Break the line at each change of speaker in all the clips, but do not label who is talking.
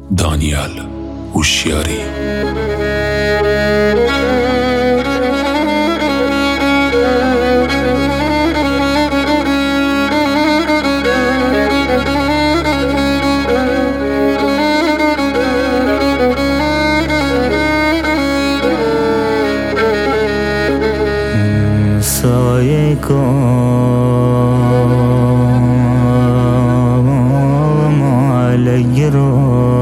دانیال هوشیاری.
سایه کام علی رو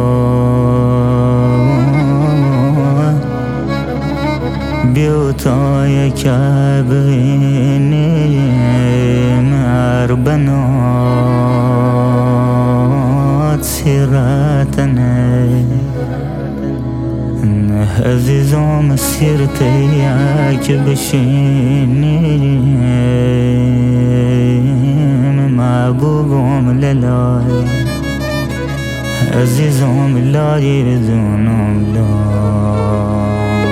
بیوتای کبینی مربنات سیرتنه عزیزم سیرتی که بشینیم محبوبم للای عزیزم لای بدونم لای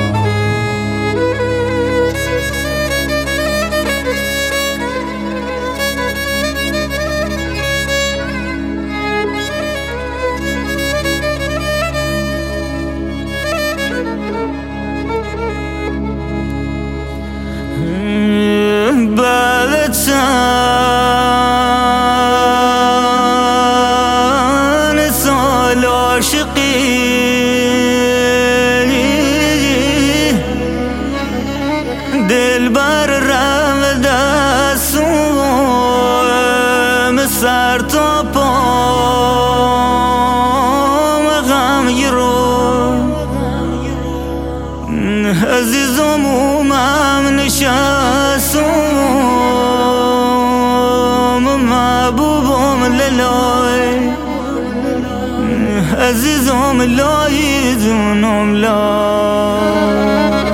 بلتان سال عاشقی دل بر رم دستم سر تا پام غم گرو عزیزم اومم نشستم محبوبم للای عزیزم لای دونم لای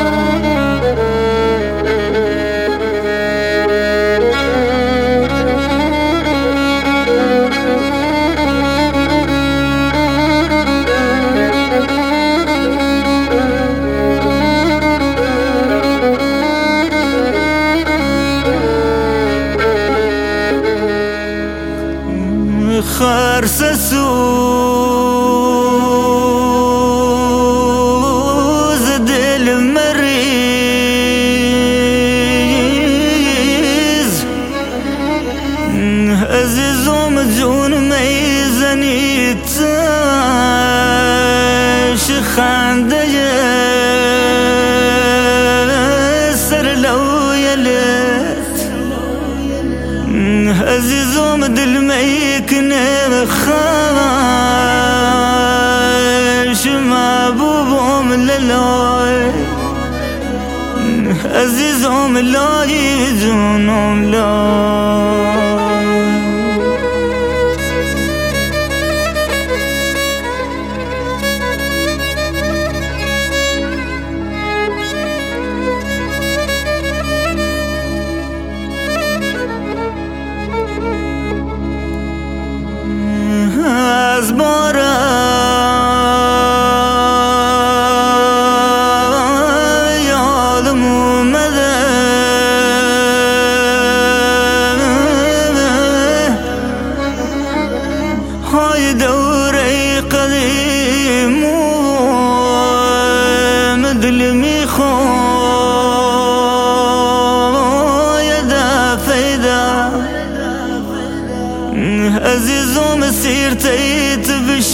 خرس سوز دل مریض عزیزم جون میزنی تش خنده سر لویلت عزیزم دل میکنه بخش محبوبم للای عزیزم لای جونم لای از بارم یادم اومده های دوره قدیمم دل میخواه یه دفعه عزیزم سیرتیت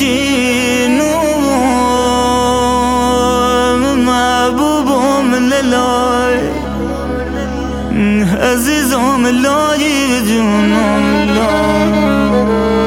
بشینم محبوبم للای عزیزم لای جونم لای